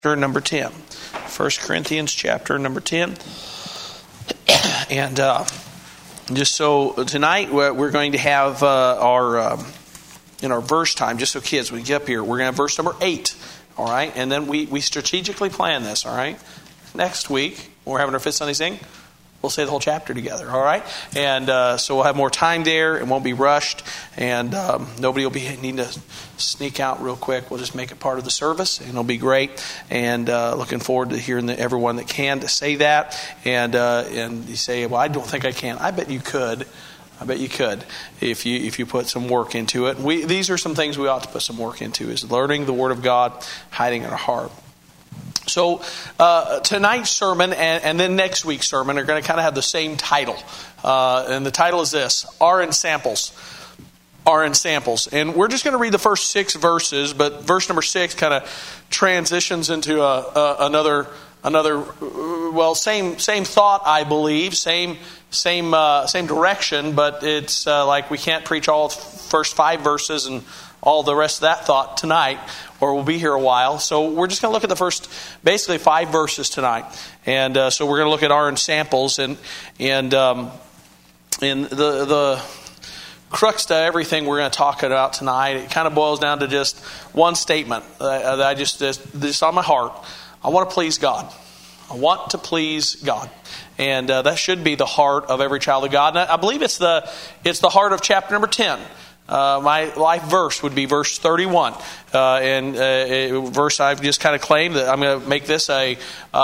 Number 10. 1 Corinthians chapter number 10. And just so tonight we're going to have in our verse time, just so kids, when we get up here, we're going to have verse number 8. All right? And then we strategically plan this, all right? Next week, when we're having our fifth Sunday sing, we'll say the whole chapter together, all right? And so we'll have more time there. It won't be rushed. And nobody will need to sneak out real quick. We'll just make it part of the service, and it'll be great. And looking forward to hearing everyone that can to say that. And you say, well, I don't think I can. I bet you could. I bet you could if you put some work into it. These are some things we ought to put some work into, is learning the Word of God, hiding in our heart. So tonight's sermon and then next week's sermon are going to kind of have the same title. And the title is this: Are in Samples. Are in Samples. And we're just going to read the first 6 verses, but verse number 6 kind of transitions into another same thought, I believe, same direction, but it's like we can't preach all the first 5 verses and all the rest of that thought tonight, or we'll be here a while. So we're just going to look at the first, basically 5 verses tonight. And so we're going to look at our ensamples, and the crux to everything we're going to talk about tonight, it kind of boils down to just one statement that I just on my heart. I want to please God. I want to please God. And that should be the heart of every child of God. And I believe it's the heart of chapter number 10. My life verse would be verse 31, and a verse I've just kind of claimed that I'm going to make this a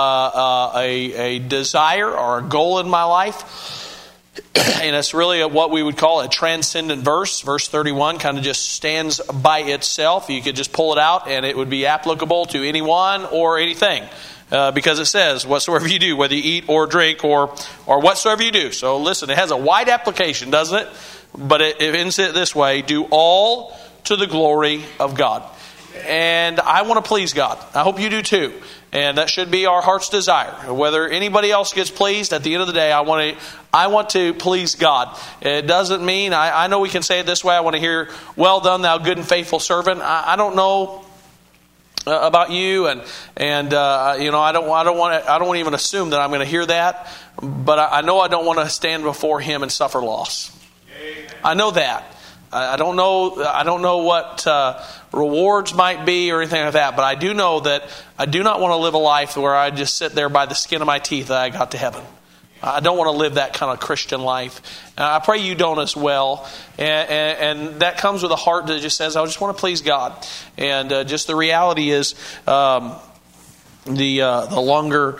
desire or a goal in my life, and it's really what we would call a transcendent verse. Verse 31 kind of just stands by itself. You could just pull it out, and it would be applicable to anyone or anything. Because it says, whatsoever you do, whether you eat or drink or whatsoever you do. So listen, it has a wide application, doesn't it? But it ends it this way: do all to the glory of God. And I want to please God. I hope you do too. And that should be our heart's desire. Whether anybody else gets pleased, at the end of the day, I want to please God. It doesn't mean, I know we can say it this way: I want to hear, well done, thou good and faithful servant. I don't know about you, and I don't want to even assume that I'm going to hear that, but I know I don't want to stand before Him and suffer loss. I know that. I don't know what rewards might be or anything like that, but I do know that I do not want to live a life where I just sit there by the skin of my teeth that I got to heaven. I don't want to live that kind of Christian life. I pray you don't as well. And that comes with a heart that just says, I just want to please God. And just the reality is, the longer,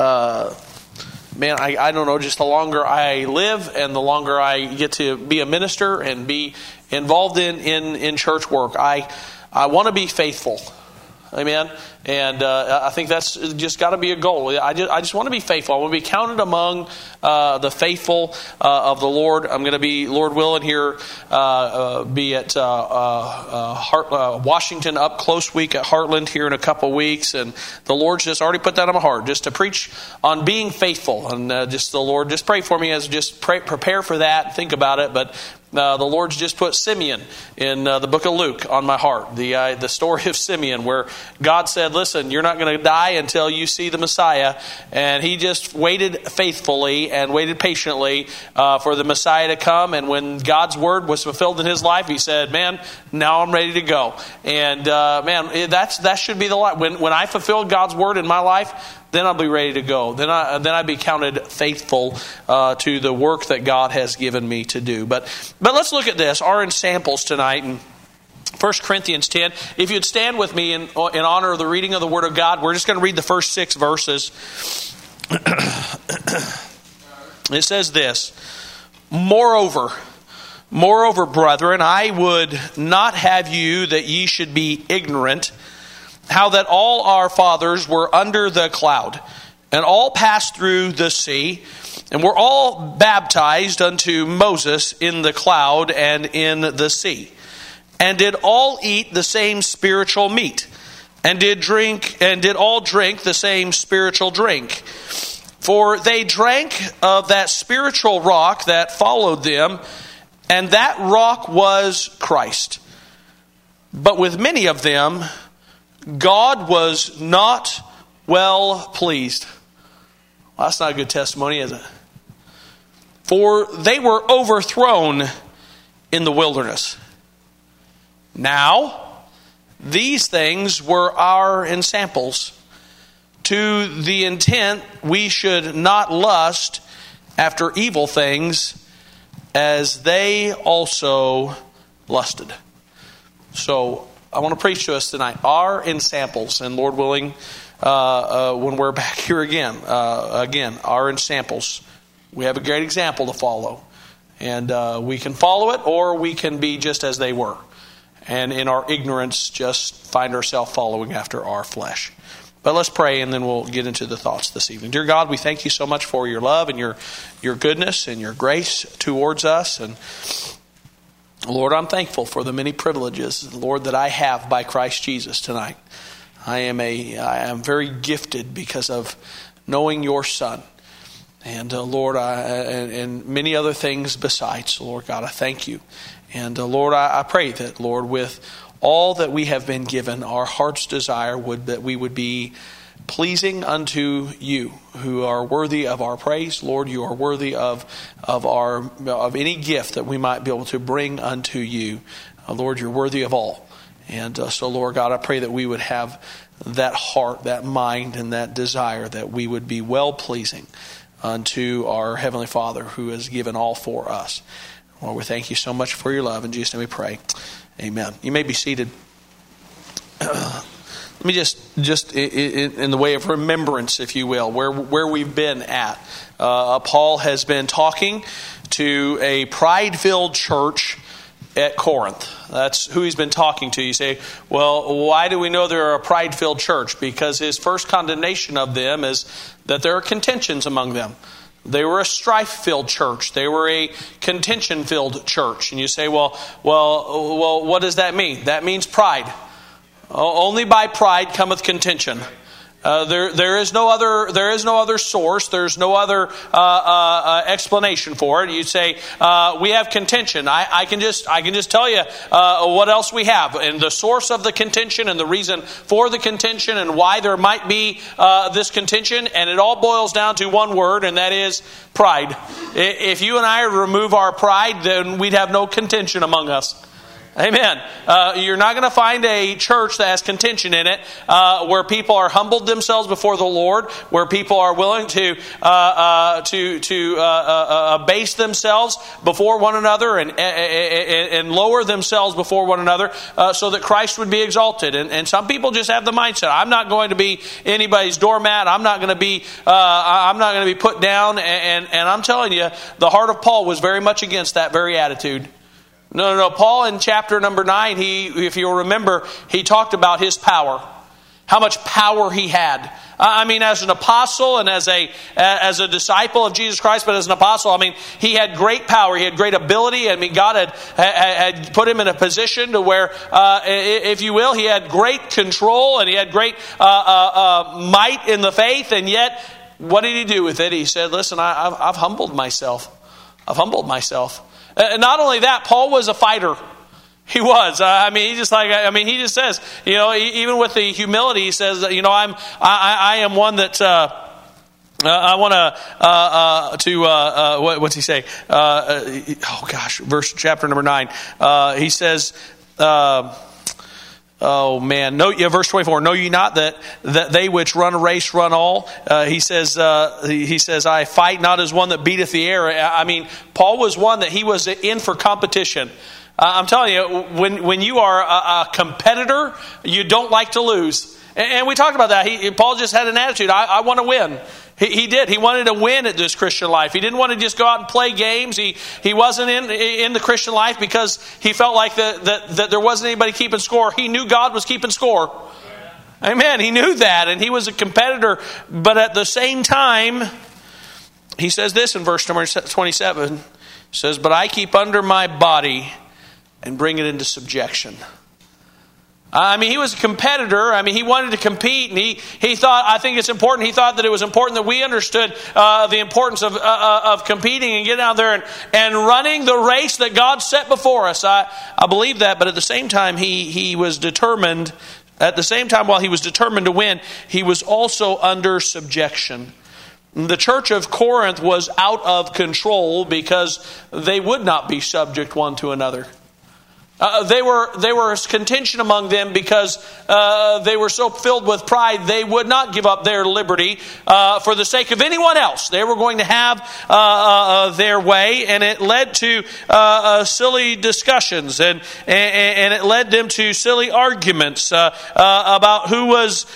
I don't know, just the longer I live and the longer I get to be a minister and be involved in church work, I want to be faithful. Amen. And I think that's just got to be a goal. I just want to be faithful. I want to be counted among the faithful of the Lord. I'm going to be, Lord willing, here be at Washington Up Close Week at Heartland here in a couple weeks, and the Lord's just already put that on my heart, just to preach on being faithful. And just the Lord, just pray for me as prepare for that, think about it. But the Lord's just put Simeon in the book of Luke on my heart. The story of Simeon, where God said, listen, you're not going to die until you see the Messiah. And he just waited faithfully and waited patiently for the Messiah to come. And when God's word was fulfilled in his life, he said, man, now I'm ready to go. And that should be the life. When I fulfill God's word in my life, then I'll be ready to go. Then I'd be counted faithful to the work that God has given me to do. But let's look at this, our ensamples tonight in 1 Corinthians 10. If you'd stand with me in honor of the reading of the Word of God, we're just going to read the first 6 verses. It says this: Moreover, brethren, I would not have you that ye should be ignorant, how that all our fathers were under the cloud, and all passed through the sea, and were all baptized unto Moses in the cloud and in the sea, and did all eat the same spiritual meat, and did all drink the same spiritual drink. For they drank of that spiritual rock that followed them, and that rock was Christ. But with many of them God was not well pleased. Well, that's not a good testimony, is it? For they were overthrown in the wilderness. Now, these things were our ensamples, to the intent we should not lust after evil things, as they also lusted. So, I want to preach to us tonight our ensamples, and Lord willing, when we're back here again, our ensamples. We have a great example to follow. And we can follow it, or we can be just as they were. And in our ignorance, just find ourselves following after our flesh. But let's pray, and then we'll get into the thoughts this evening. Dear God, we thank you so much for your love and your goodness and your grace towards us. And Lord, I'm thankful for the many privileges, Lord, that I have by Christ Jesus tonight. I am very gifted because of knowing your Son. And Lord, and many other things besides. Lord God, I thank you. And Lord, I pray that, Lord, with all that we have been given, our heart's desire would that we would be pleasing unto you, who are worthy of our praise. Lord, you are worthy of any gift that we might be able to bring unto you. Lord, you're worthy of all. And so, Lord God, I pray that we would have that heart, that mind, and that desire that we would be well-pleasing unto our Heavenly Father, who has given all for us. Lord, we thank you so much for your love. In Jesus' name we pray. Amen. You may be seated. Let me just in the way of remembrance, if you will, where we've been at. Paul has been talking to a pride-filled church at Corinth. That's who he's been talking to. You say, well, why do we know they're a pride-filled church? Because his first condemnation of them is that there are contentions among them. They were a strife-filled church. They were a contention-filled church. And you say, well, what does that mean? That means pride. Only by pride cometh contention. There is no other source. There's no other explanation for it. You say we have contention. I can just tell you what else we have, and the source of the contention, and the reason for the contention, and why there might be this contention. And it all boils down to one word, and that is pride. If you and I remove our pride, then we'd have no contention among us. Amen. You're not going to find a church that has contention in it, where people are humbled themselves before the Lord, where people are willing to abase themselves before one another and lower themselves before one another, so that Christ would be exalted. And some people just have the mindset: I'm not going to be anybody's doormat. I'm not going to be put down. And I'm telling you, the heart of Paul was very much against that very attitude. No. Paul in chapter number 9, if you'll remember, he talked about his power. How much power he had. I mean, as an apostle and as a disciple of Jesus Christ, but as an apostle, I mean, he had great power. He had great ability. I mean, God had put him in a position to where, if you will, he had great control and he had great might in the faith. And yet, what did he do with it? He said, listen, I've humbled myself. I've humbled myself. And not only that, Paul was a fighter. He was. He just says, even with the humility, he says, I am one that I want to. What's he say? Chapter number 9. He says. Oh man! Verse 24. Know ye not that they which run a race run all? He says, I fight not as one that beateth the air. I mean, Paul was one that he was in for competition. I'm telling you, when you are a competitor, you don't like to lose. And we talked about that. Paul just had an attitude. I want to win. He did. He wanted to win at this Christian life. He didn't want to just go out and play games. He wasn't in the Christian life because he felt like that there wasn't anybody keeping score. He knew God was keeping score. Amen. He knew that, and he was a competitor. But at the same time, he says this in verse number 27. He says, but I keep under my body and bring it into subjection. He was a competitor. He wanted to compete, and he thought, I think it's important. He thought that it was important that we understood the importance of competing and getting out there and running the race that God set before us. I believe that, but at the same time, he was determined At the same time, while he was determined to win, he was also under subjection. The church of Corinth was out of control because they would not be subject one to another. There was contention among them because they were so filled with pride they would not give up their liberty for the sake of anyone else. They were going to have their way, and it led to silly discussions, and it led them to silly arguments about who was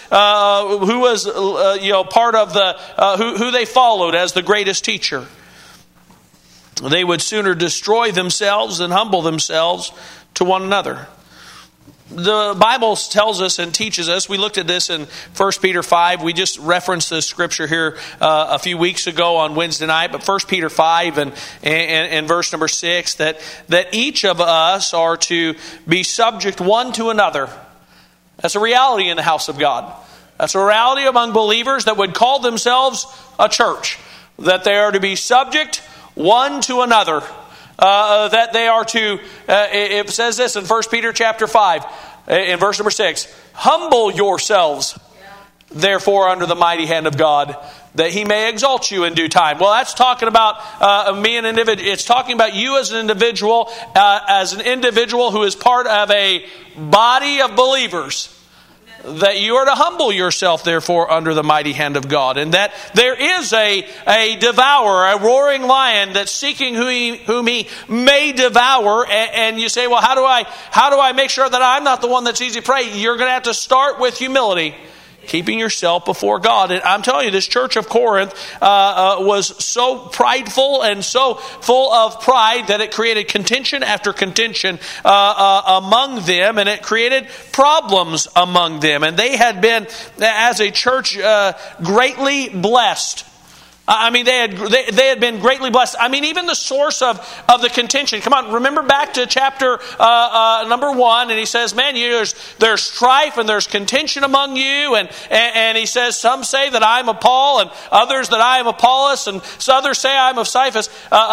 part of the who they followed as the greatest teacher. They would sooner destroy themselves than humble themselves to one another. The Bible tells us and teaches us, we looked at this in 1 Peter 5. We just referenced this scripture here a few weeks ago on Wednesday night. But 1 Peter 5 and verse number 6, that each of us are to be subject one to another. That's a reality in the house of God. That's a reality among believers that would call themselves a church. That they are to be subject one to another. That they are to, it says this in 1 Peter chapter 5, in verse number 6, humble yourselves, therefore, under the mighty hand of God, that he may exalt you in due time. Well, that's talking about me, an individual. It's talking about you as an individual who is part of a body of believers. That you are to humble yourself, therefore, under the mighty hand of God. And that there is a devourer, a roaring lion that's seeking whom he may devour. And you say, well, how do I make sure that I'm not the one that's easy prey? You're going to have to start with humility. Keeping yourself before God. And I'm telling you, this church of Corinth was so prideful and so full of pride that it created contention after contention among them, and it created problems among them. And they had been, as a church, greatly blessed. I mean, they had been greatly blessed. I mean, even the source of the contention. Come on, remember back to chapter number 1, and he says, man, there's strife and there's contention among you. And he says, some say that I am of Paul, and others that I am of Apollos, and others say I am of Cephas.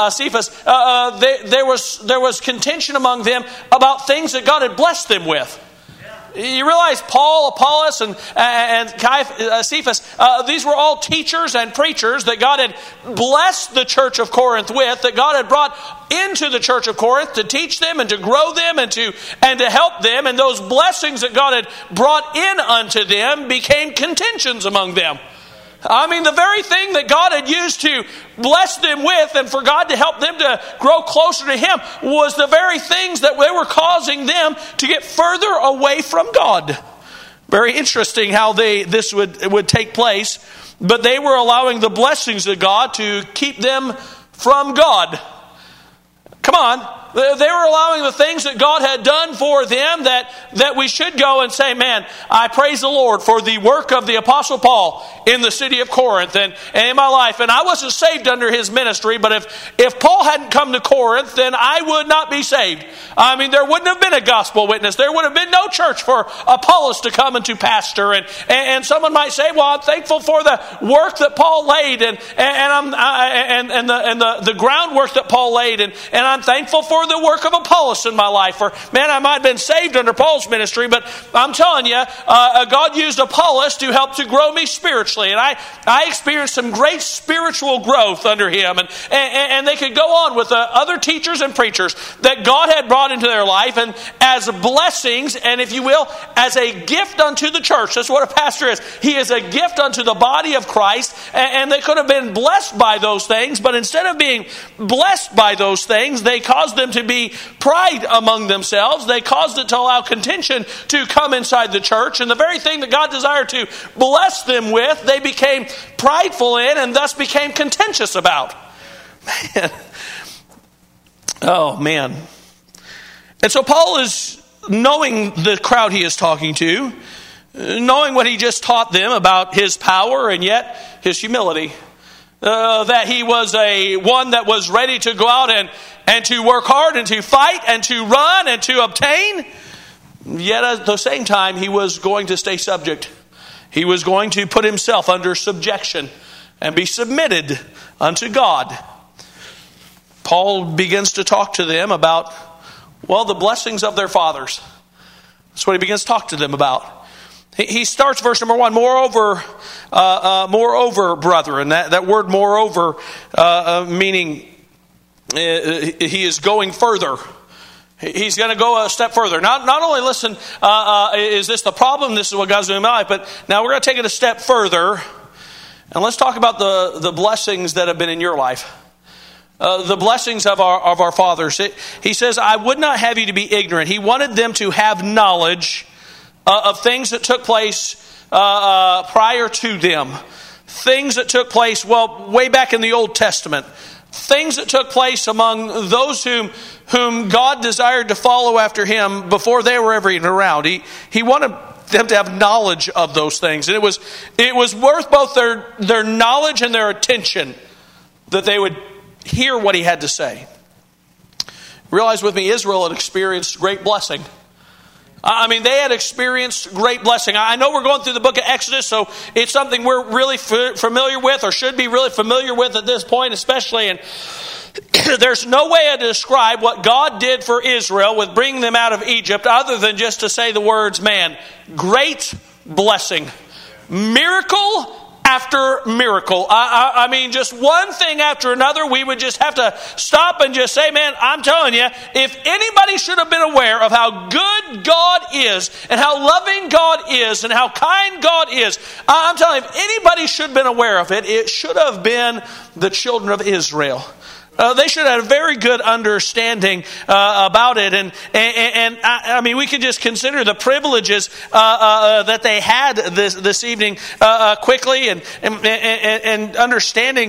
There was contention among them about things that God had blessed them with. You realize Paul, Apollos, and Cephas, these were all teachers and preachers that God had blessed the church of Corinth with, that God had brought into the church of Corinth to teach them and to grow them and to help them. And those blessings that God had brought in unto them became contentions among them. I mean, the very thing that God had used to bless them with and for God to help them to grow closer to Him was the very things that they were causing them to get further away from God. Very interesting how this would take place. But they were allowing the blessings of God to keep them from God. Come on. They were allowing the things that God had done for them that we should go and say, man, I praise the Lord for the work of the Apostle Paul in the city of Corinth and in my life. And I wasn't saved under his ministry, but if Paul hadn't come to Corinth, then I would not be saved. I mean, there wouldn't have been a gospel witness. There would have been no church for Apollos to come and to pastor. And someone might say, well, I'm thankful for the work that Paul laid and the groundwork that Paul laid. And I'm thankful for the work of Apollos in my life. Or, man, I might have been saved under Paul's ministry, but I'm telling you, God used Apollos to help to grow me spiritually. And I experienced some great spiritual growth under him. And they could go on with other teachers and preachers that God had brought into their life and as blessings, and if you will, as a gift unto the church. That's what a pastor is. He is a gift unto the body of Christ. And they could have been blessed by those things, but instead of being blessed by those things, they caused them to be pride among themselves. They caused it to allow contention to come inside the church. And the very thing that God desired to bless them with, they became prideful in and thus became contentious about. Man. Oh, man. And so Paul is knowing the crowd he is talking to, knowing what he just taught them about his power and yet his humility. That he was one that was ready to go out and to work hard and to fight and to run and to obtain. Yet at the same time, he was going to stay subject. He was going to put himself under subjection and be submitted unto God. Paul begins to talk to them about, well, the blessings of their fathers. That's what he begins to talk to them about. He starts verse number 1, moreover, brethren. That word moreover, meaning he is going further. He's going to go a step further. Not only, listen, is this the problem? This is what God's doing in my life. But now we're going to take it a step further. And let's talk about the blessings that have been in your life. The blessings of our fathers. He says, I would not have you to be ignorant. He wanted them to have knowledge of things that took place prior to them. Things that took place, way back in the Old Testament. Things that took place among those whom God desired to follow after him before they were ever even around. He wanted them to have knowledge of those things. And it was worth both their knowledge and their attention that they would hear what he had to say. Realize with me, Israel had experienced great blessing. I mean, they had experienced great blessing. I know we're going through the book of Exodus, so it's something we're really familiar with, or should be really familiar with at this point, especially. And there's no way to describe what God did for Israel with bringing them out of Egypt other than just to say the words, man, great blessing. Miracle after miracle. I mean, just one thing after another. We would just have to stop and just say, man, I'm telling you, if anybody should have been aware of how good God is and how loving God is and how kind God is, I'm telling you, if anybody should have been aware of it, it should have been the children of Israel. They should have a very good understanding about it, and I mean, we can just consider the privileges that they had this evening quickly, and understanding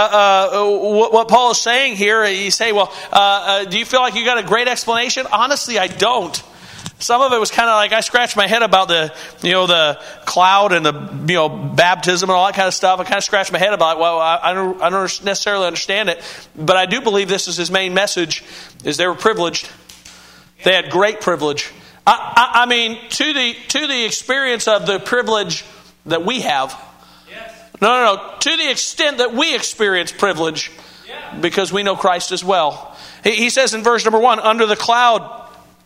what Paul is saying here. You say, well, do you feel like you got a great explanation? Honestly, I don't. Some of it was kind of like I scratched my head about the cloud and the baptism and all that kind of stuff. I kind of scratched my head about it. Well, I don't necessarily understand it, but I do believe this is his main message: is they were privileged. They had great privilege. I mean, to the experience of the privilege that we have. Yes. No. To the extent that we experience privilege, because we know Christ as well. He says in verse number 1, under the cloud.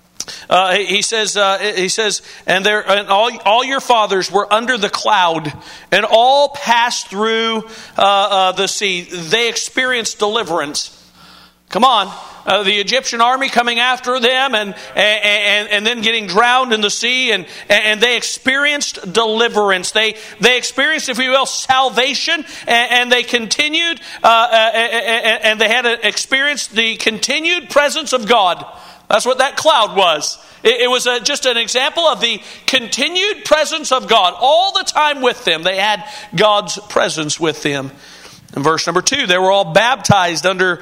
He says, and all your fathers were under the cloud, and all passed through the sea. They experienced deliverance. Come on, the Egyptian army coming after them, and then getting drowned in the sea, and they experienced deliverance. They experienced, if you will, salvation, and they continued, and they had experienced the continued presence of God. That's what that cloud was. It was just an example of the continued presence of God. All the time with them, they had God's presence with them. In verse number 2, they were all baptized unto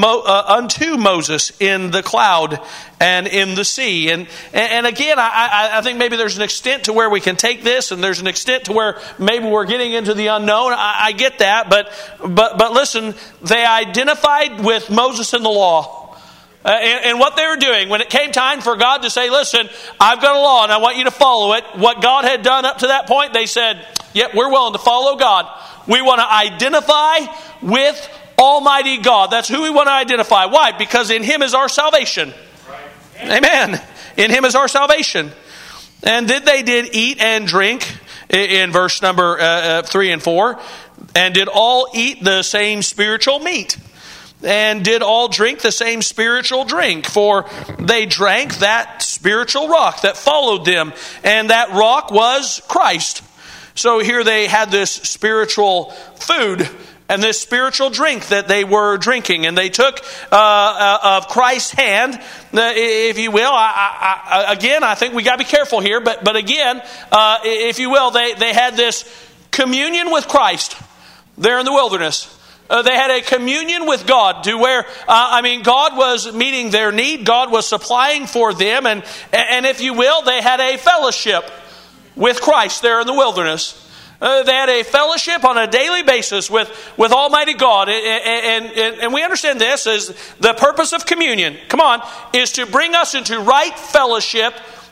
Moses in the cloud and in the sea. And again, I think maybe there's an extent to where we can take this, and there's an extent to where maybe we're getting into the unknown. I get that, but listen, they identified with Moses and the law. And what they were doing, when it came time for God to say, listen, I've got a law and I want you to follow it. What God had done up to that point, they said, yep, we're willing to follow God. We want to identify with Almighty God. That's who we want to identify. Why? Because in Him is our salvation. Right. Amen. In Him is our salvation. And they did eat and drink in verse number 3 and 4. And did all eat the same spiritual meat. And did all drink the same spiritual drink, for they drank that spiritual rock that followed them, and that rock was Christ. So here they had this spiritual food and this spiritual drink that they were drinking, and they took of Christ's hand, if you will. Again, I think we got to be careful here, but again, if you will, they had this communion with Christ there in the wilderness. They had a communion with God to where, God was meeting their need. God was supplying for them. And if you will, they had a fellowship with Christ there in the wilderness. They had a fellowship on a daily basis with Almighty God. And we understand this as the purpose of communion. Come on, is to bring us into right fellowship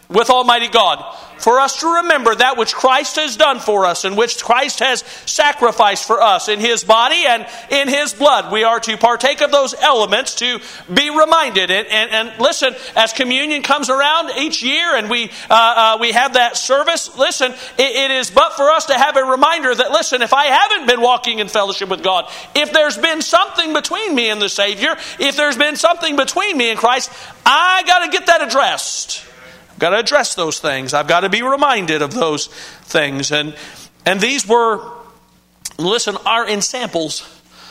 with Almighty God. For us to remember that which Christ has done for us and which Christ has sacrificed for us in His body and in His blood. We are to partake of those elements to be reminded. And listen, as communion comes around each year and we have that service, listen, it is but for us to have a reminder that, listen, if I haven't been walking in fellowship with God, if there's been something between me and the Savior, if there's been something between me and Christ, I got to get that addressed. I've got to address those things. I've got to be reminded of those things. And these were, listen, are in samples.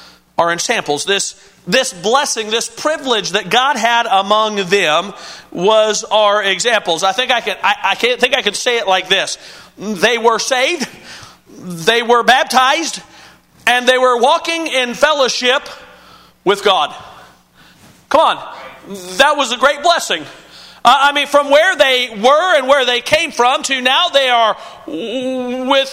This blessing, this privilege that God had among them was our examples. I think I can say it like this. They were saved, they were baptized, and they were walking in fellowship with God. Come on. That was a great blessing. From where they were and where they came from to now they are with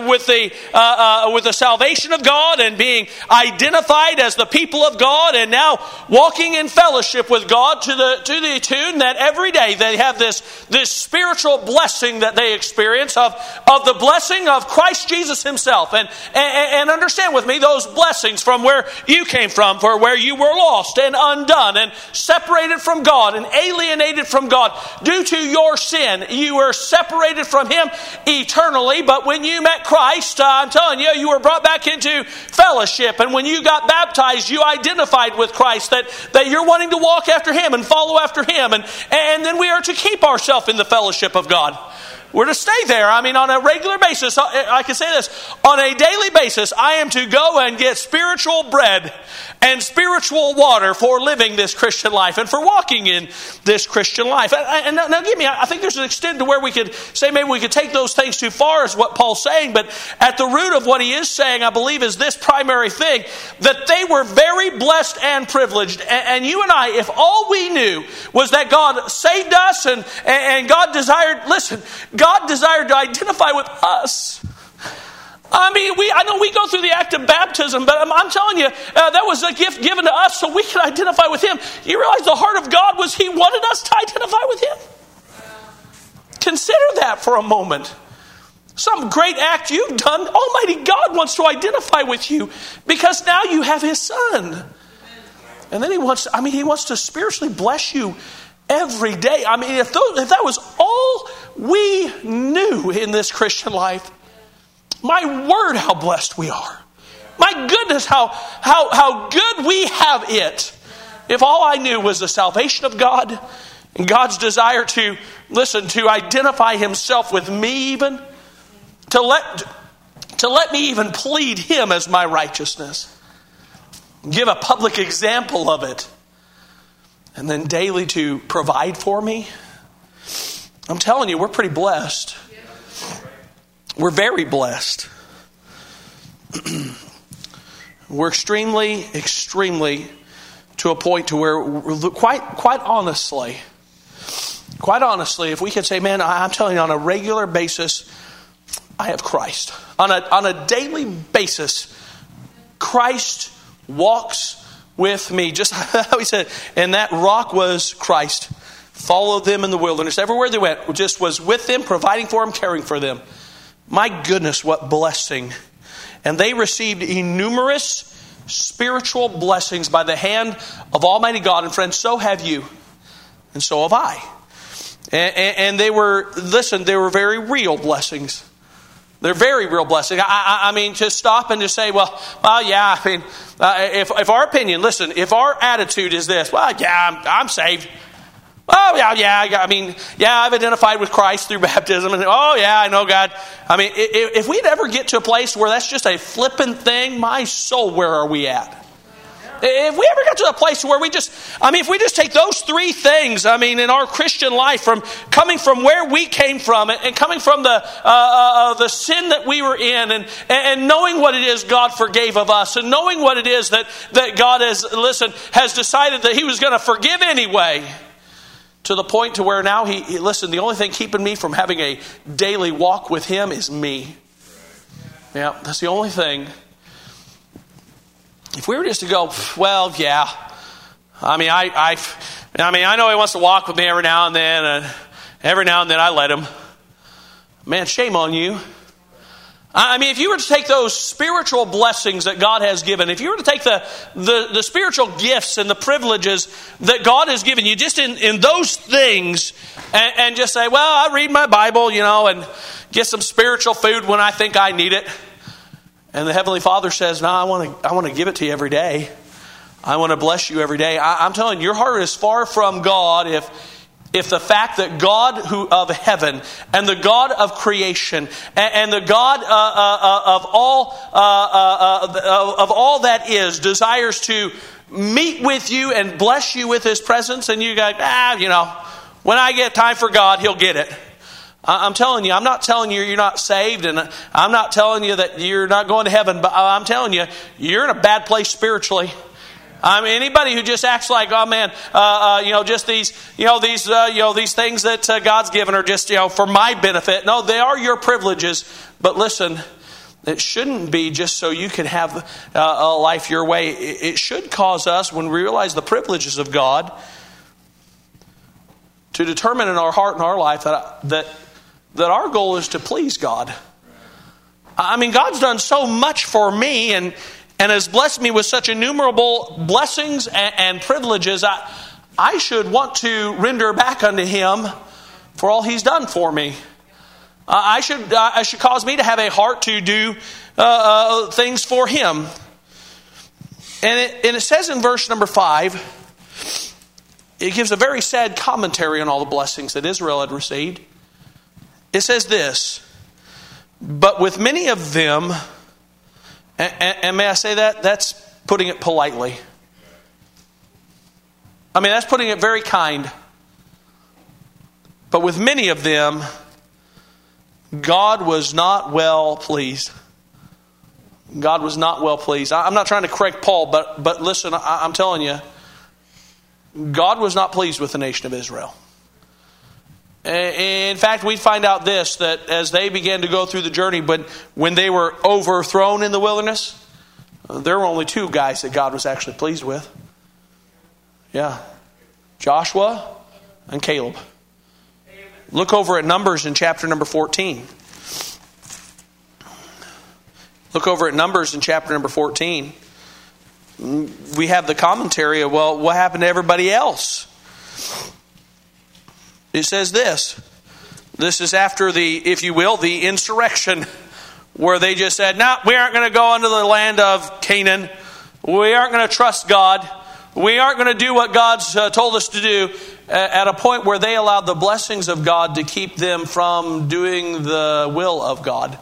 the salvation of God and being identified as the people of God, and now walking in fellowship with God to the tune that every day they have this spiritual blessing that they experience of the blessing of Christ Jesus Himself. And understand with me those blessings from where you came from, for where you were lost and undone and separated from God and alienated from God due to your sin. You were separated from Him eternally, but when you met Christ, I'm telling you, you were brought back into fellowship. And when you got baptized, you identified with Christ that you're wanting to walk after Him and follow after Him. And then we are to keep ourselves in the fellowship of God. We're to stay there. On a regular basis, I can say this, on a daily basis, I am to go and get spiritual bread and spiritual water for living this Christian life and for walking in this Christian life. And now I think there's an extent to where we could say maybe we could take those things too far is what Paul's saying, but at the root of what he is saying, I believe, is this primary thing, that they were very blessed and privileged. And you and I, if all we knew was that God saved us and God desired to identify with us. I know we go through the act of baptism, but I'm telling you, that was a gift given to us so we could identify with Him. You realize the heart of God was He wanted us to identify with Him? Consider that for a moment. Some great act you've done, Almighty God wants to identify with you because now you have His Son. And then He wants to spiritually bless you every day. If that was all we knew in this Christian life, my word, how blessed we are. My goodness, how good we have it. If all I knew was the salvation of God and God's desire to identify Himself with me, even to let me even plead Him as my righteousness, give a public example of it, and then daily to provide for me. I'm telling you, we're pretty blessed. We're very blessed. We're extremely, extremely to a point to where quite honestly, if we could say, man, I'm telling you, on a regular basis, I have Christ. On a daily basis, Christ walks with me. Just how He said, and that rock was Christ. Followed them in the wilderness. Everywhere they went, just was with them, providing for them, caring for them. My goodness, what blessing. And they received innumerous spiritual blessings by the hand of Almighty God. And friends, so have you. And so have I. And they were very real blessings. They're very real blessings. To stop and to say, if our opinion, listen, if our attitude is this, I'm saved. Oh, I've identified with Christ through baptism. And I know God. If we'd ever get to a place where that's just a flippant thing, my soul, where are we at? If we ever got to a place where if we just take those three things, in our Christian life, from coming from where we came from and coming from the sin that we were in and knowing what it is God forgave of us and knowing what it is that God has decided that He was going to forgive anyway. To the point to where now the only thing keeping me from having a daily walk with Him is me. Yeah, that's the only thing. If we were just to go, I know He wants to walk with me every now and then, Every now and then I let them. Man, shame on you. I mean, if you were to take those spiritual blessings that God has given, if you were to take the spiritual gifts and the privileges that God has given you, just in those things, and just say, well, I read my Bible, and get some spiritual food when I think I need it. And the Heavenly Father says, no, I want to give it to you every day. I want to bless you every day. I'm telling you, your heart is far from God if the fact that God of heaven and the God of creation and the God of all that is desires to meet with you and bless you with His presence, and you go, when I get time for God, He'll get it. I'm telling you, I'm not telling you you're not saved, and I'm not telling you that you're not going to heaven, but I'm telling you, you're in a bad place spiritually. I mean, anybody who just acts like, oh man, just these things that God's given are just, for my benefit. No, they are your privileges. But listen, it shouldn't be just so you can have a life your way. It should cause us, when we realize the privileges of God, to determine in our heart and our life that our goal is to please God. I mean, God's done so much for me and has blessed me with such innumerable blessings and privileges. I should want to render back unto Him for all He's done for me. I should cause me to have a heart to do things for Him. And it says in verse number 5, it gives a very sad commentary on all the blessings that Israel had received. It says this, but with many of them, and may I say that? That's putting it politely. I mean, that's putting it very kind. But with many of them, God was not well pleased. God was not well pleased. I'm not trying to correct Paul, but listen, I'm telling you, God was not pleased with the nation of Israel. In fact, we find out this, that as they began to go through the journey, but when they were overthrown in the wilderness, there were only two guys that God was actually pleased with. Yeah. Joshua and Caleb. Look over at Numbers in chapter number 14. Look over at Numbers in chapter number 14. We have the commentary of, well, what happened to everybody else? It says this. This is after if you will, the insurrection, where they just said, no, we aren't going to go into the land of Canaan. We aren't going to trust God. We aren't going to do what God's told us to do, at a point where they allowed the blessings of God to keep them from doing the will of God.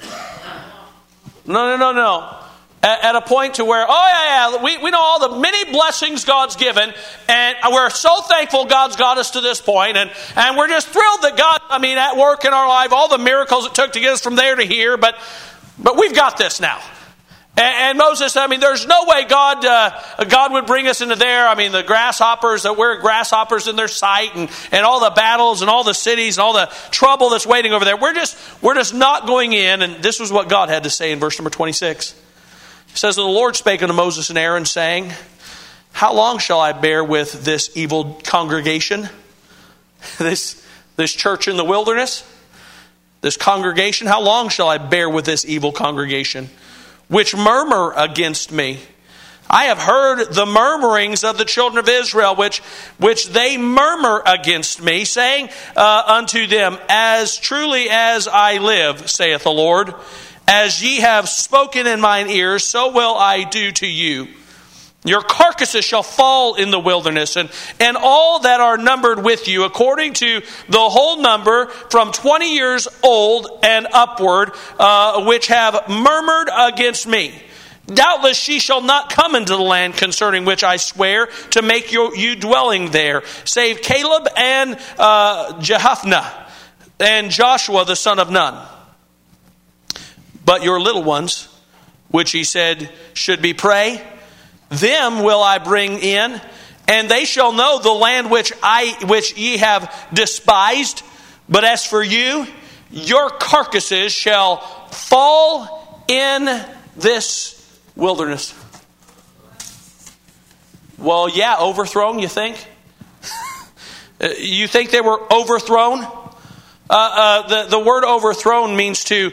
No. At a point to where, we know all the many blessings God's given, and we're so thankful God's got us to this point, and we're just thrilled that God, at work in our life, all the miracles it took to get us from there to here, but we've got this now. And Moses, there's no way God would bring us into there. The grasshoppers, that we're grasshoppers in their sight, and all the battles and all the cities and all the trouble that's waiting over there. We're just not going in. And this was what God had to say in verse number 26. It says, and the Lord spake unto Moses and Aaron, saying, how long shall I bear with this evil congregation? This church in the wilderness? This congregation? How long shall I bear with this evil congregation, which murmur against me? I have heard the murmurings of the children of Israel, which they murmur against me, saying unto them, as truly as I live, saith the Lord, as ye have spoken in mine ears, so will I do to you. Your carcasses shall fall in the wilderness, and all that are numbered with you, according to the whole number, from 20 years old and upward, which have murmured against me. Doubtless ye shall not come into the land concerning which I swear to make you dwelling there, save Caleb and Jephunneh and Joshua the son of Nun. But your little ones, which he said should be prey, them will I bring in, and they shall know the land which ye have despised. But as for you, your carcasses shall fall in this wilderness. Well, yeah, overthrown, you think? You think they were overthrown? The word overthrown means to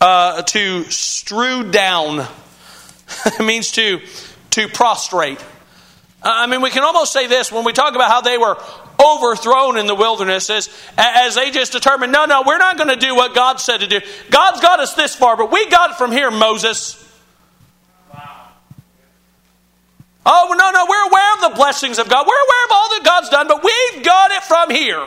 strew down. It means to prostrate. I mean, we can almost say this when we talk about how they were overthrown in the wilderness as they just determined, no, we're not going to do what God said to do. God's got us this far, but we got it from here, Moses. Wow. Oh, no, we're aware of the blessings of God. We're aware of all that God's done, but we've got it from here.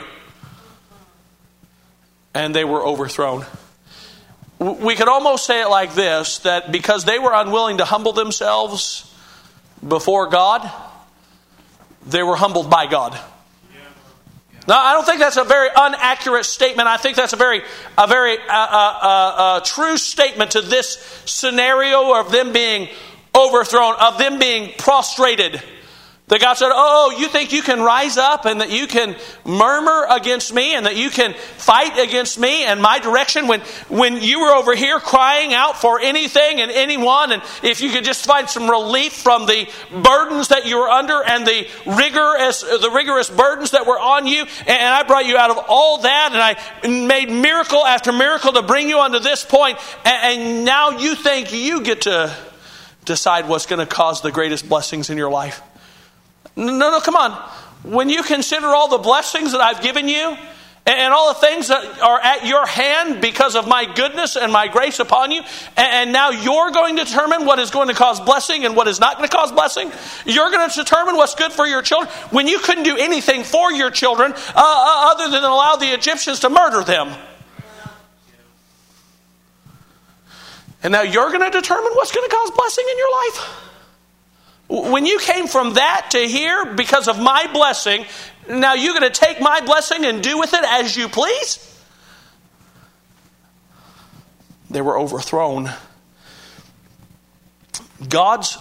And they were overthrown. We could almost say it like this, that because they were unwilling to humble themselves before God, they were humbled by God. Now, I don't think that's a very inaccurate statement. I think that's a very true statement to this scenario of them being overthrown, of them being prostrated. That God said, oh, you think you can rise up and that you can murmur against me and that you can fight against me and my direction when you were over here crying out for anything and anyone, and if you could just find some relief from the burdens that you were under and the rigorous burdens that were on you, and I brought you out of all that, and I made miracle after miracle to bring you onto this point, and now you think you get to decide what's going to cause the greatest blessings in your life. No, come on. When you consider all the blessings that I've given you and all the things that are at your hand because of my goodness and my grace upon you, and now you're going to determine what is going to cause blessing and what is not going to cause blessing. You're going to determine what's good for your children when you couldn't do anything for your children other than allow the Egyptians to murder them. And now you're going to determine what's going to cause blessing in your life. When you came from that to here because of my blessing, now you're going to take my blessing and do with it as you please? They were overthrown. God's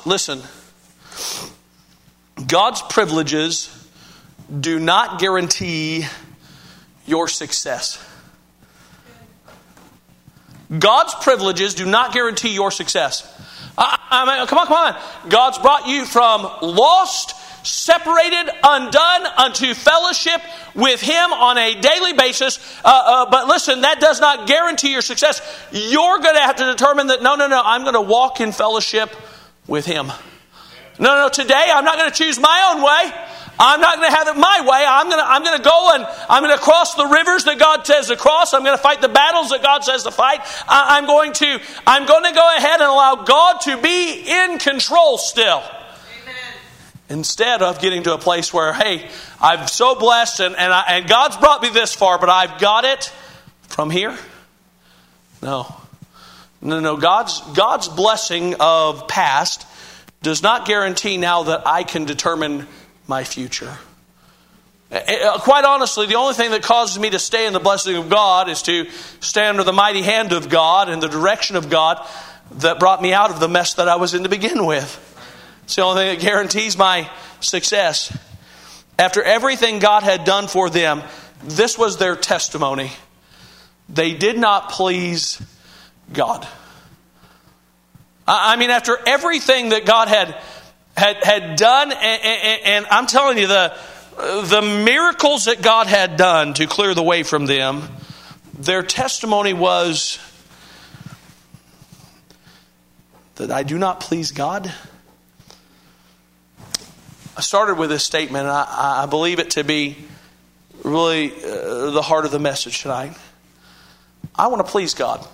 privileges do not guarantee your success. God's privileges do not guarantee your success. I mean, come on. God's brought you from lost, separated, undone, unto fellowship with Him on a daily basis. But listen, that does not guarantee your success. You're going to have to determine that, no, I'm going to walk in fellowship with Him. No, today I'm not going to choose my own way. I'm not going to have it my way. I'm going to go and I'm going to cross the rivers that God says to cross. I'm going to fight the battles that God says to fight. I'm going to go ahead and allow God to be in control still. Amen. Instead of getting to a place where, hey, I'm so blessed and God's brought me this far, but I've got it from here. No. God's blessing of past does not guarantee now that I can determine my future. Quite honestly, the only thing that causes me to stay in the blessing of God is to stay under the mighty hand of God and the direction of God that brought me out of the mess that I was in to begin with. It's the only thing that guarantees my success. After everything God had done for them, this was their testimony. They did not please God. I mean, after everything that God had done, and I'm telling you, the miracles that God had done to clear the way from them, their testimony was that I do not please God. I started with this statement, and I believe it to be really the heart of the message tonight. I want to please God.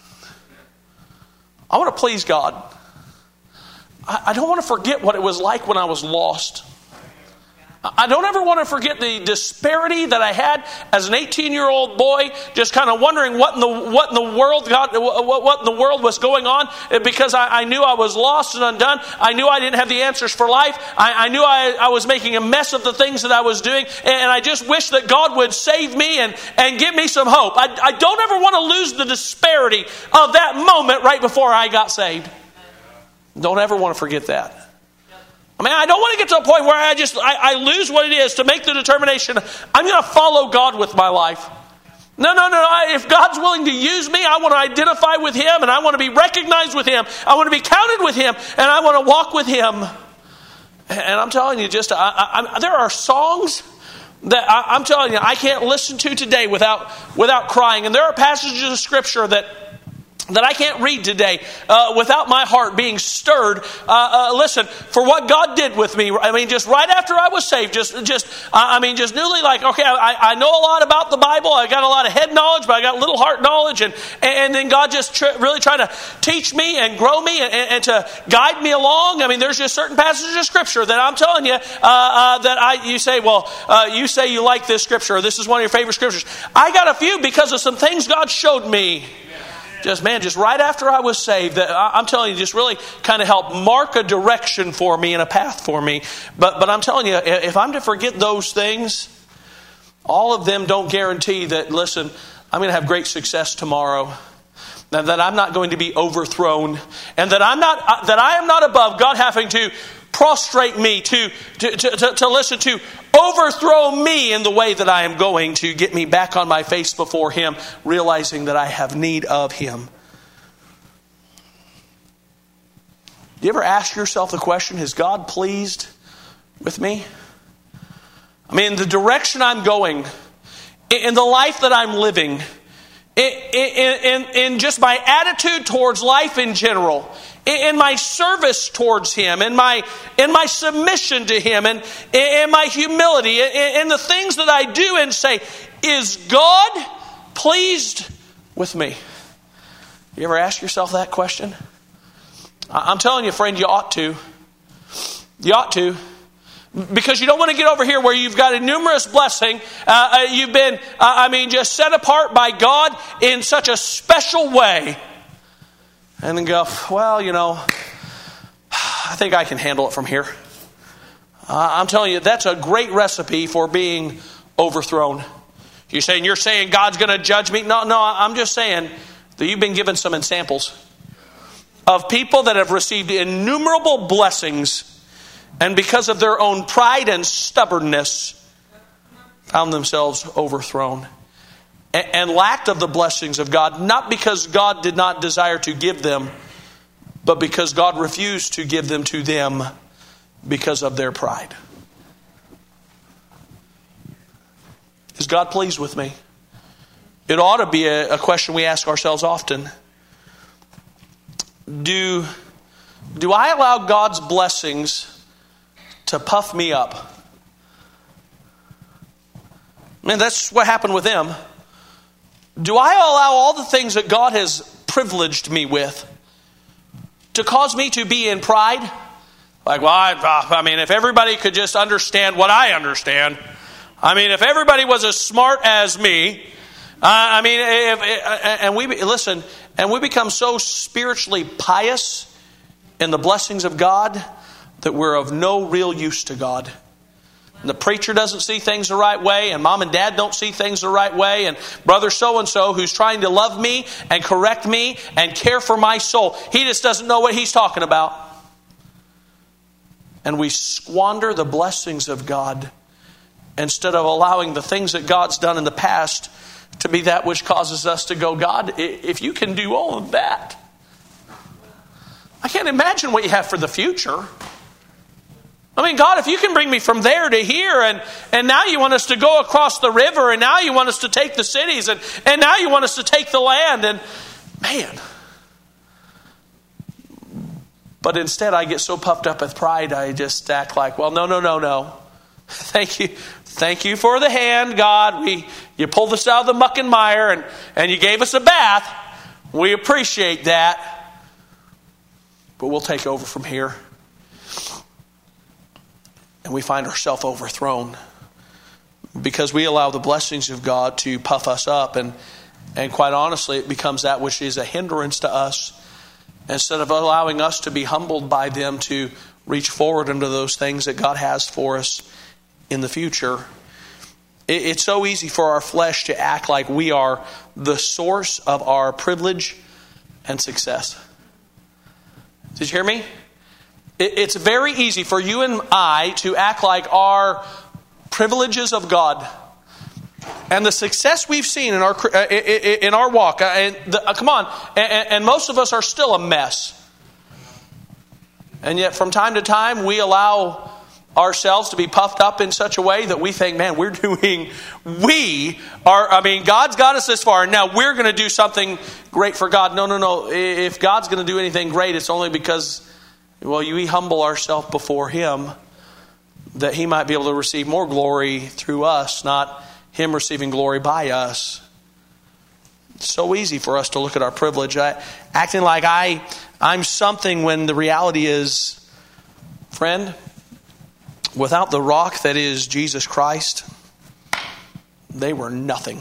I want to please God. I don't want to forget what it was like when I was lost. I don't ever want to forget the disparity that I had as an 18-year-old boy, just kind of wondering what in the world was going on, because I knew I was lost and undone. I knew I didn't have the answers for life. I knew I was making a mess of the things that I was doing, and I just wish that God would save me and give me some hope. I don't ever want to lose the disparity of that moment right before I got saved. Don't ever want to forget that. I mean, I don't want to get to a point where I lose what it is to make the determination, I'm going to follow God with my life. No. If God's willing to use me, I want to identify with Him, and I want to be recognized with Him. I want to be counted with Him, and I want to walk with Him. And I'm telling you, there are songs that I'm telling you, I can't listen to today without crying. And there are passages of Scripture that I can't read today without my heart being stirred. Listen, for what God did with me. I mean, just right after I was saved, just newly, like, okay, I know a lot about the Bible. I got a lot of head knowledge, but I got little heart knowledge. And then God just really trying to teach me and grow me and to guide me along. I mean, there's just certain passages of Scripture that I'm telling you you say, well, you say you like this Scripture, or this is one of your favorite Scriptures. I got a few because of some things God showed me. Just right after I was saved, I'm telling you, just really kind of helped mark a direction for me and a path for me. But I'm telling you, if I'm to forget those things, all of them don't guarantee that, listen, I'm going to have great success tomorrow. That I'm not going to be overthrown. And that I am not above God having to prostrate me, to listen, to overthrow me in the way that I am going, to get me back on my face before Him, realizing that I have need of Him. Do you ever ask yourself the question, is God pleased with me? I mean, the direction I'm going, in the life that I'm living, in just my attitude towards life in general, in my service towards Him, in my submission to Him, and in my humility, in the things that I do and say, is God pleased with me? You ever ask yourself that question? I'm telling you, friend, you ought to. You ought to. Because you don't want to get over here where you've got a numerous blessing. You've been, just set apart by God in such a special way. And then go, well, I think I can handle it from here. I'm telling you, that's a great recipe for being overthrown. You're saying God's going to judge me? No, I'm just saying that you've been given some examples of people that have received innumerable blessings, and because of their own pride and stubbornness, found themselves overthrown and lacked of the blessings of God, not because God did not desire to give them, but because God refused to give them to them because of their pride. Is God pleased with me? It ought to be a question we ask ourselves often. Do I allow God's blessings to puff me up? Man, that's what happened with them. Do I allow all the things that God has privileged me with to cause me to be in pride? Like, well, if everybody could just understand what I understand. If everybody was as smart as me. And we become so spiritually pious in the blessings of God that we're of no real use to God. And the preacher doesn't see things the right way, and mom and dad don't see things the right way, and brother so-and-so who's trying to love me and correct me and care for my soul, he just doesn't know what he's talking about. And we squander the blessings of God instead of allowing the things that God's done in the past to be that which causes us to go, God, if you can do all of that, I can't imagine what you have for the future. God, if you can bring me from there to here, and now you want us to go across the river, and now you want us to take the cities, and now you want us to take the land, and man. But instead I get so puffed up with pride, I just act like, well, no. Thank you for the hand, God. You pulled us out of the muck and mire, and you gave us a bath. We appreciate that. But we'll take over from here. And we find ourselves overthrown because we allow the blessings of God to puff us up. And quite honestly, it becomes that which is a hindrance to us instead of allowing us to be humbled by them to reach forward into those things that God has for us in the future. It's so easy for our flesh to act like we are the source of our privilege and success. Did you hear me? It's very easy for you and I to act like our privileges of God and the success we've seen in our walk. And most of us are still a mess. And yet from time to time we allow ourselves to be puffed up in such a way that we think, man, God's got us this far, and now we're going to do something great for God. No. If God's going to do anything great, it's only because, we humble ourselves before Him, that He might be able to receive more glory through us, not Him receiving glory by us. It's so easy for us to look at our privilege, acting like I'm something, when the reality is, friend, without the rock that is Jesus Christ, they were nothing.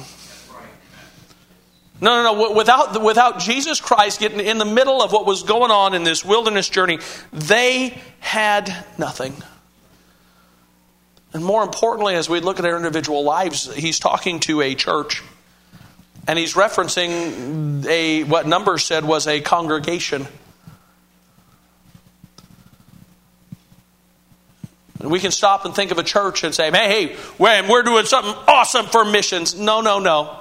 No. Without Jesus Christ getting in the middle of what was going on in this wilderness journey, they had nothing. And more importantly, as we look at our individual lives, he's talking to a church. And he's referencing what Numbers said was a congregation. And we can stop and think of a church and say, hey, we're doing something awesome for missions. No.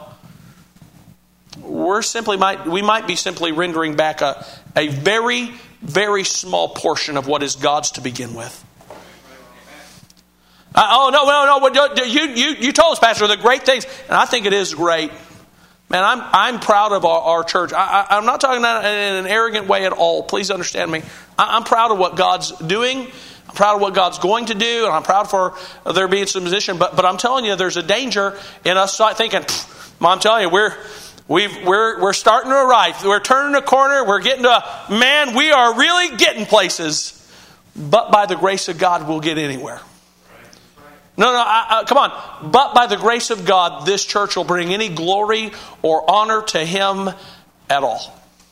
We might be simply rendering back a very, very small portion of what is God's to begin with. No. You told us, Pastor, the great things. And I think it is great. Man, I'm proud of our church. I'm not talking about it in an arrogant way at all. Please understand me. I'm proud of what God's doing. I'm proud of what God's going to do, and I'm proud for there being some position. But I'm telling you, there's a danger in us thinking, I'm telling you, we're starting to arrive. We're turning a corner. We're getting to we are really getting places. But by the grace of God, we'll get anywhere. No, come on. But by the grace of God, this church will bring any glory or honor to Him at all.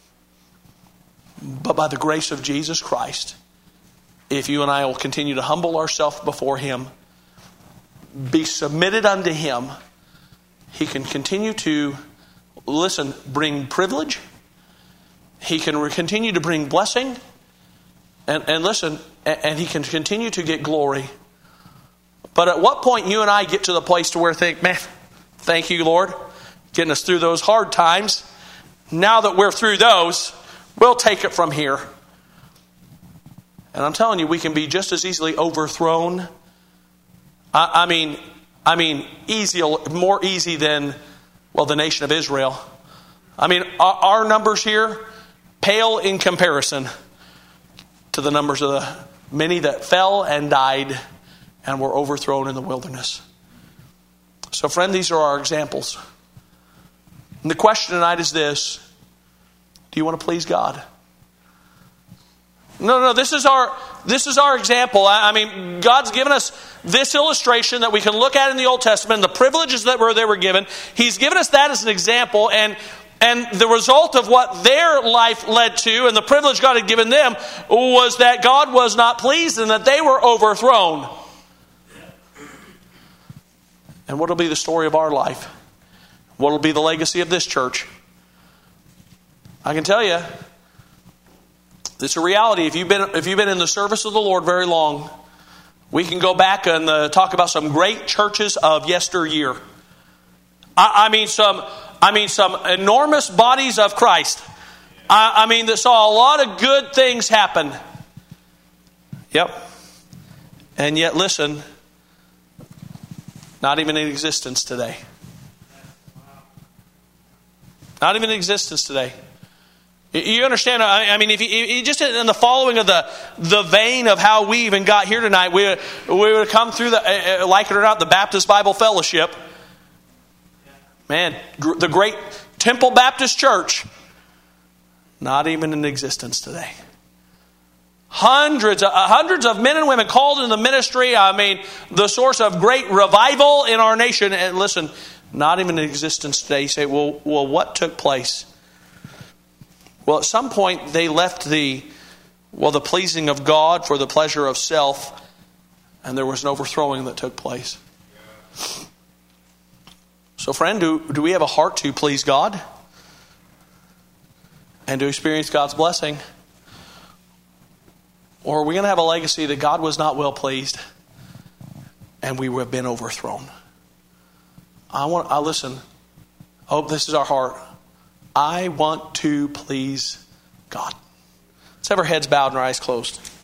But by the grace of Jesus Christ, if you and I will continue to humble ourselves before Him, be submitted unto Him, He can continue to, bring privilege. He can continue to bring blessing. And He can continue to get glory. But at what point you and I get to the place to where think, man, thank you, Lord, getting us through those hard times. Now that we're through those, we'll take it from here. And I'm telling you, we can be just as easily overthrown. I mean, more easy than, the nation of Israel. I mean, our numbers here pale in comparison to the numbers of the many that fell and died and were overthrown in the wilderness. So, friend, these are our examples. And the question tonight is this: do you want to please God? No, this is our example. I mean, God's given us this illustration that we can look at in the Old Testament, the privileges that they were given. He's given us that as an example, and the result of what their life led to and the privilege God had given them was that God was not pleased and that they were overthrown. And what will be the story of our life? What will be the legacy of this church? I can tell you, it's a reality. If you've been in the service of the Lord very long, we can go back and talk about some great churches of yesteryear. I mean some enormous bodies of Christ. I mean that saw a lot of good things happen. Yep. And yet, listen, not even in existence today. Not even in existence today. You understand? I mean, if you just in the following of the vein of how we even got here tonight, we would have come through like it or not, the Baptist Bible Fellowship. Man, the great Temple Baptist Church, not even in existence today. Hundreds of men and women called into the ministry. I mean, the source of great revival in our nation. And listen, not even in existence today. You say, well, what took place? Well, at some point they left the pleasing of God for the pleasure of self, and there was an overthrowing that took place. So, friend, do we have a heart to please God and to experience God's blessing? Or are we going to have a legacy that God was not well pleased and we have been overthrown? Listen, I hope this is our heart. I want to please God. Let's have our heads bowed and our eyes closed.